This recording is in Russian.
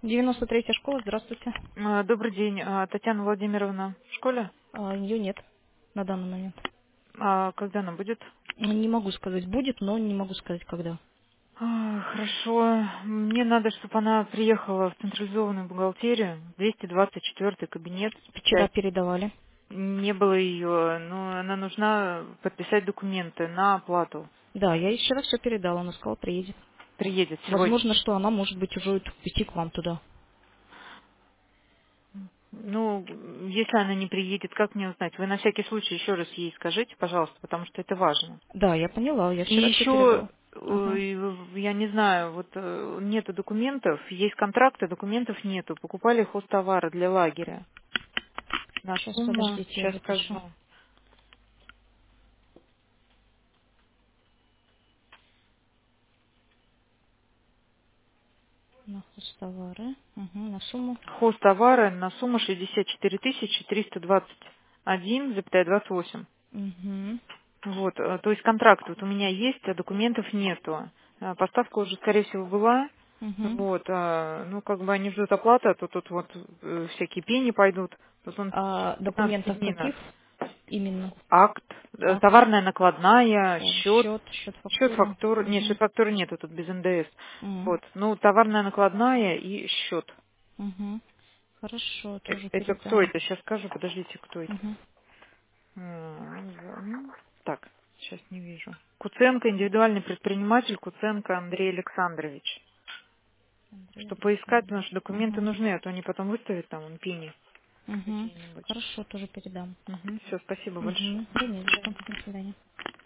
93-я школа, здравствуйте. Добрый день, Татьяна Владимировна в школе? Ее нет на данный момент. Когда она будет? Не могу сказать, будет, но не могу сказать, когда. Хорошо. Мне надо, чтобы она приехала в централизованную бухгалтерию, 224 кабинет, Вчера часть. передавали. Не было ее, но она нужна подписать документы на оплату. Да, я ей вчера все передала, она сказала, приедет. Приедет сегодня. Возможно, что она, может быть, уже идти к вам туда. Ну, если она не приедет, как мне узнать? Вы на всякий случай еще раз ей скажите, пожалуйста, потому что это важно. Да, я поняла, я И вчера все еще, передала. Ага. я не знаю, вот нету документов, есть контракты, документов нету. Покупали хозтовары для лагеря. На Сейчас, сумму, подождите, я сейчас запишу. скажу. На хозтовары. Угу, на сумму. Хозтовары на сумму 64 321,28. Угу. Вот, то есть контракт вот у меня есть, а документов нету. Поставка уже, скорее всего, была. Угу. Вот, ну, как бы они ждут оплаты, а то тут вот всякие пени пойдут. Тут он А 15 документов дней каких нас. именно? Акт, Акт, товарная накладная, счет, счет счет фактура. фактура, нет, Угу. счет фактуры нету тут без НДС. Угу. Вот, ну, товарная накладная и счет. Угу. Хорошо, тоже Это кто передам. это? Сейчас скажу, подождите, кто это. Угу. Так, сейчас не вижу. Куценко, индивидуальный предприниматель, Куценко Андрей Александрович. Андрей Что поискать, потому Александрович. что документы Угу. нужны, а то они потом выставят там пени Угу. какие-нибудь. Хорошо, тоже передам. Все, спасибо большое. Угу. Да, не До за что. свидания. До свидания.